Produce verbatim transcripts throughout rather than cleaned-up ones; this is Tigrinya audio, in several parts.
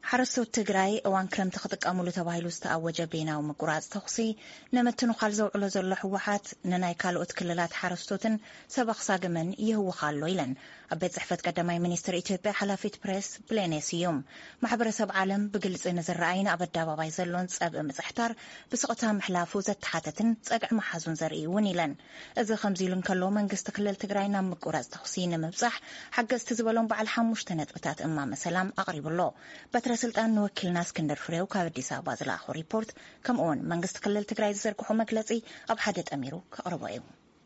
حرسو تجراي اوان كرم تخطقاملو تبايلو استاوجه بيناو مقراص تخصي نمتنو خال زوعلو زلو حوحات نناي كالوت كللات حرستوتن سبخ ساغمن يهو خالو يلن ابيت صحفت قدماي مينستر ايثيوبيا حلافيت بريس بلينيسيوم محبرسب عالم بقلص نزرعين ابدا باباي زلون صب مصحتار بسقطها محلافو زتحاتتن صقع محازون زرئي ونيلن اذا خمزيلن كلو منغست كلل تجراينا مقراص تخصي نمبصح حقس تزبلون بعل حموش تنطبتات امام سلام اقرب له سلطان نوكلنا اسكندر فريو كابديس ابا زلاخو ريبورت كم اون منغست كلل تግራይ زركحو مغلصي اب حد اميرو كقربايو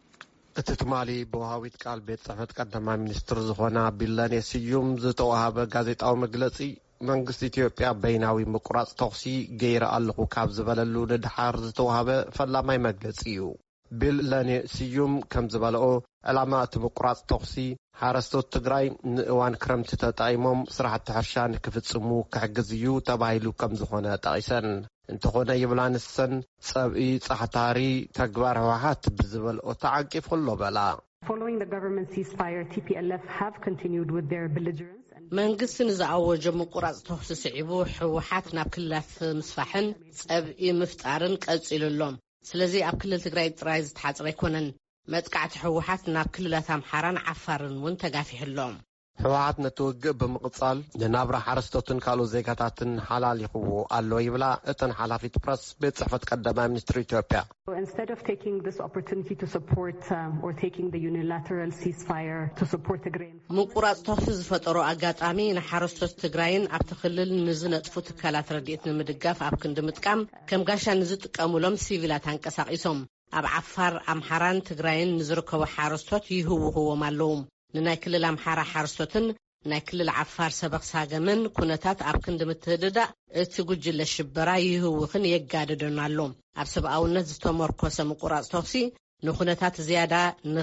اتتمالي بوهاويت قال بيت صحفت قدما ሚኒስትር ዝሆና ቢላኔ ስዩም ዝተዋሃበ ጋዜጣዊ መግለጺ መንግስት ኢትዮጵያ በይናዊ ምቁራጽ ተኽሲ ገይረ ኣለኹ ካብ ዝበለሉ ንድሓር ዝተዋሃበ ፈላማይ መግለጺ እዩ ቢላኔ ስዩም ከም ዝበለኦ ዕላማ እቲ ምቁራጽ ተኽሲ ሓረስቶት ትግራይ ንእዋን ክረምቲ ተጣይሞም ስራሕቲ ሕርሻ ንክፍጽሙ ክሕግዝ እዩ ተባሂሉ ከም ዝኾነ ጠቒሰን እንተኾነ ይብላንሰን ጸብኢ ጻሕታሪ ተግባር ህወሓት ብዝበልኦ ተዓቂፍ ኩሎ በላ Following the government ceasefire, T P L F have continued with their belligerence. መንግስት ንዝኣወጀ ምቁራጽ ተኽሲ ስዒቡ ህወሓት ናብ ክልላት ምስፋሕን ጸብኢ ምፍጣርን ቀጺሉሎም ስለዚ ኣብ ክልል ትግራይ ጥራይ ዝተሓጽረ ኣይኮነን መጥቃዕቲ ህወሓት ናብ ክልላት ኣምሓራን ዓፋርን ውን ተጋፊሕሎም ህወሓት ነትውግእ ብምቕጻል ንናብራ ሓረስቶትን ካልኦት ዜጋታትን ሓላል ይኽዎ ኣሎ ይብላ እተን ሓላፊት ፕረስ ቤት ጽሕፈት ቀዳማይ ሚኒስትር ኢትዮጵያ Instead of taking this opportunity to support um, or taking the unilateral ceasefire to support Tigray ምቁራጽ ተኽሲ ዝፈጠሮ ኣጋጣሚ ንሓረስቶት ትግራይን ኣብቲ ክልል ንዝነጥፉ ትካላት ረድኤት ንምድጋፍ ኣብ ክንዲ ምጥቃም ከም ጋሻ ንዝጥቀሙሎም ሲቪላት አንቀሳቒሶም ኣብ ዓፋር ኣምሓራን ትግራይን ንዝርከቡ ሓረስቶት ይህውህዎም ኣለዉ ንናይ ክልል ኣምሓራ ሓረስቶትን ናይ ክልል ዓፋር ሰበኽ ሳገምን ኩነታት ኣብ ክንዲ ምትህድዳእ እቲ ጉጅለ ሽበራ ይህውኽን የጋድድን ኣሎ ኣብ ሰብኣውነት ዝተመርኮሰ ምቁራጽ ተኽሲ ንኩነታት ዝያዳ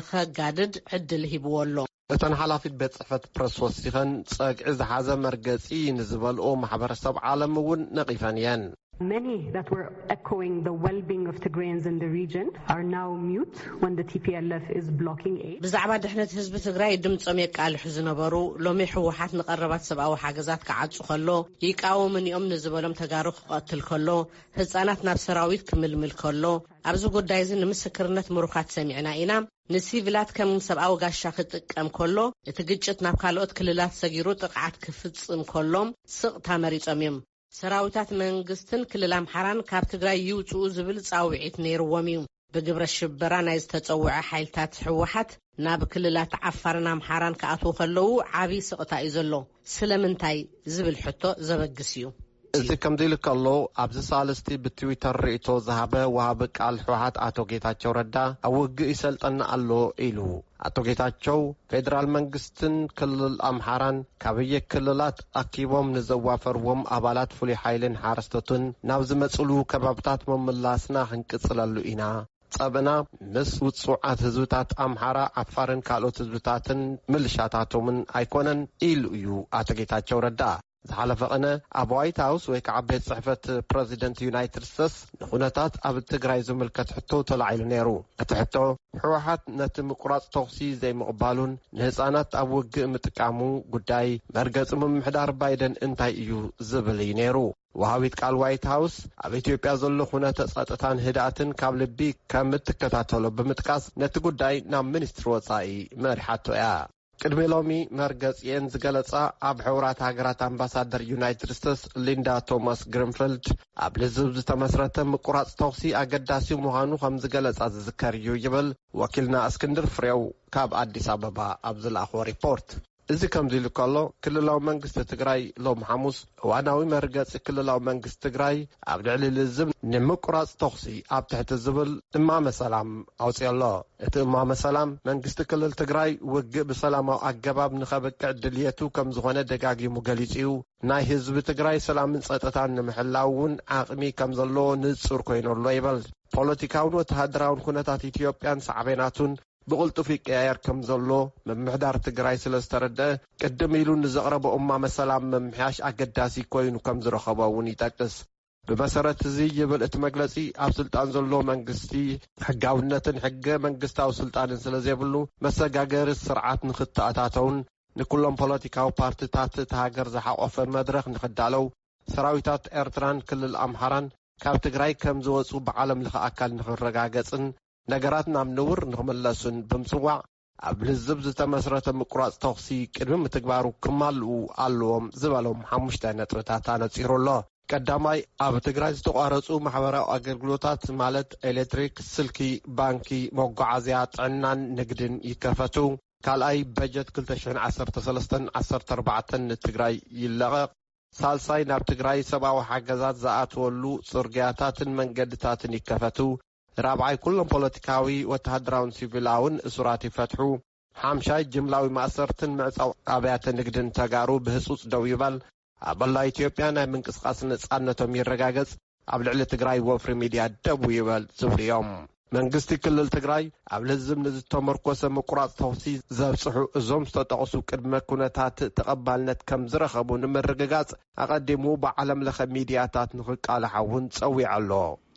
ንኸጋድድ ዕድል ሂብዎ ኣሎ እተን ሓላፊት ቤት ጽሕፈት ፕረስ ወሲኸን ጸግዒ ዝሓዘ መርገጺ ንዝበልኦ ማሕበረሰብ ዓለም እውን ነቒፈን እየን Many that were echoing the well-being of Tigrayans in the region are now mute when the T P L F is blocking aid. ብዛዕባ ድሕነት ህዝቢ ትግራይ ድምጾም የቃልሑ ዝነበሩ ሎሚ ህወሓት ንቐረባት ሰብኣዊ ሓገዛት ክዓጹ ከሎ ይቃወሙን እዮም ንዝበሎም ተጋሩ ክቐትል ከሎ ህፃናት ናብ ሰራዊት ክምልምል ከሎ ኣብዚ ጉዳይ እዚ ንምስክርነት ምሩኻት ሰሚዕና ኢና ንሲቪላት ከም ሰብኣዊ ጋሻ ክጥቀም ከሎ እቲ ግጭት ናብ ካልኦት ክልላት ሰጊሩ ጥቃዓት ክፍጽም ከሎም ስቕታ መሪጾም እዮም ሰራዊታት መንግስትን ክልል ኣምሓራን ካብ ትግራይ ይውጽኡ ዝብል ጻውዒት ነይርዎም እዩ ብግብረ ሽበራ ናይ ዝተጸውዐ ሓይልታት ህወሓት ናብ ክልላት ዓፋርን ኣምሓራን ከኣትዉ ከለዉ ዓቢ ስቕታ እዩ ዘሎ ስለምንታይ ዝብል ሕቶ ዘበግስ እዩ እዚ ከምዚ ኢሉ ከሎ ኣብዚ ሳልስቲ ብትዊተር ርእቶ ዝሃበ ወሃቢ ቃል ህወሓት አቶ ጌታቸው ረዳ ኣብ ውግእ ይሰልጠና ኣሎ ኢሉ አቶ ጌታቸው ፌደራል መንግስትን ክልል ኣምሓራን ካብየ ክልላት ኣኪቦም ንዘዋፈርዎም ኣባላት ፍሉይ ሓይልን ሓረስቶትን ናብ ዝመጽሉ ከባብታት መምላስና ክንቅጽለሉ ኢና ጸብና ምስ ውጽዓት ህዝብታት ኣምሓራ ዓፋርን ካልኦት ህዝብታትን ምልሻታቶምን ኣይኮነን ኢሉ እዩ አቶ ጌታቸው ረዳ ዝሓለፈ ቀነ ኣብ ዋይት ሃውስ ወይ ከዓ ቤት ጽሕፈት ፕሬዚደንት ዩናይትድ ስቴትስ ንኹነታት ኣብ ትግራይ ዝምልከት ሕቶ ተላዒሉ ነይሩ እቲ ሕቶ ህወሓት ነቲ ምቁራጽ ተኽሲ ዘይምቕባሉን ንህፃናት ኣብ ውግእ ምጥቃሙ ጉዳይ መርገጺ ምምሕዳር ባይደን እንታይ እዩ ዝብል እዩ ነይሩ ወሃቢት ቃል ዋይት ሃውስ ኣብ ኢትዮጵያ ዘሎ ኩነተ ጸጥታን ህድኣትን ካብ ልቢ ከም እትከታተሎ ብምጥቃስ ነቲ ጉዳይ ናብ ሚኒስትሪ ወጻኢ መሪሓቶ እያ ቅድሚ ሎሚ መርገጽየን ዝገለጻ ኣብ ሕውራት ሃገራት ኣምባሳደር ዩናይትድ ስቴትስ ሊንዳ ቶማስ ግሪንፊልድ ኣብ ልዝብ ዝተመስረተ ምቁራጽ ተኽሲ ኣገዳሲ ምዃኑ ከም ዝገለጻ ዝዝከር እዩ ይብል ወኪልና እስክንድር ፍሬው ካብ ኣዲስ ኣበባ ኣብ ዝለኣኽቦ ሪፖርት እዚ ከምዚ ኢሉ ከሎ ክልላዊ መንግስቲ ትግራይ ሎም ሐሙስ እዋናዊ መርገጺ ክልላዊ መንግስቲ ትግራይ ኣብ ልዕሊ ልዝብ ንምቁራጽ ተኽሲ ኣብ ትሕቲ ዝብል እማመ ሰላም ኣውፅየሎ እቲ እማመ ሰላም መንግስቲ ክልል ትግራይ ውግእ ብሰላማዊ ኣገባብ ንኸበቅዕ ድልየቱ ከም ዝኾነ ደጋጊሙ ገሊጹ እዩ ናይ ህዝቢ ትግራይ ሰላምን ጸጥታን ንምሕላው እውን ዓቕሚ ከም ዘለዎ ንጹር ኮይኑሎ ይብል ፖለቲካውን ወተሃደራውን ኩነታት ኢትዮጵያን ሳዕቤናቱን بقولتو في كيار كم زلو ممحدار تجراي سلسترد قدم يلون زغرب أمة مثلا ممحاش أقداسي كوين وكم زرخبا ونيتاكس بمسارات زي يبل اتمجلسي أب سلطان زلو منقستي حقاونة حقا منقستا وسلطان سلزي بلو مساقاقر السرعات نخطأتاتون نكلهم بوليتيكا وبارتيتات تهاجر زحا وفن مدرخ نخدالو ሰራዊታት ኤርትራን ክልል ኣምሓራን ካብ ትግራይ ከም ዝወፁ ብዓለም ለኸ ኣካል ንኽረጋገጽን ነገራት ናብ ንውር ንኽመለሱን ብምጽዋዕ ኣብ ልዝብ ዝተመስረተ ምቁራጽ ተኽሲ ቅድሚ ምትግባሩ ክማልኡ ኣለዎም ዝበሎም ሓሙሽተ ነጥብታት ኣነጺሩ ኣሎ። ቀዳማይ ኣብ ትግራይ ዝተቋረጹ ማሕበራዊ ኣገልግሎታት ማለት ኤሌክትሪክ፣ ስልኪ፣ ባንኪ፣ መጓዓዝያ፣ ጥዕናን ንግድን ይከፈቱ። ካልኣይ በጀት ክልተ ሽሕን ዓሰርተ ሰለስተን ዓሰርተ ኣርባዕተን ንትግራይ ይለቐቕ። ሳልሳይ ናብ ትግራይ ሰብኣዊ ሓገዛት ዝኣትወሉ ጽርግያታትን መንገድታትን ይከፈቱ። ራብዓይ ኩሎም ፖለቲካዊ ወተሃደራውን ሲቪላውን እሱራት ይፈትሑ። ሓምሻይ ጅምላዊ ማእሰርትን ምዕጻው ኣብያተ ንግድን ተጋሩ ብህጹጽ ደው ይበል። ኣበላ ኢትዮጵያ ናይ ምንቅስቃስ ነጻነቶም ይረጋገጽ። ኣብ ልዕሊ ትግራይ ወፍሪ ሚድያ ደው ይበል ዝብሉ እዮም። መንግስቲ ክልል ትግራይ ኣብ ልዝብ ንዝተመርኮሰ ምቁራጽ ተኽሲ ዘብጽሑ እዞም ዝተጠቕሱ ቅድመ ኩነታት ተቐባልነት ከም ዝረኸቡ ንምርግጋጽ ኣቐዲሙ ብዓለም ለኸ ሚድያታት ንኽቃልሓውን ጸዊዕ ኣሎ።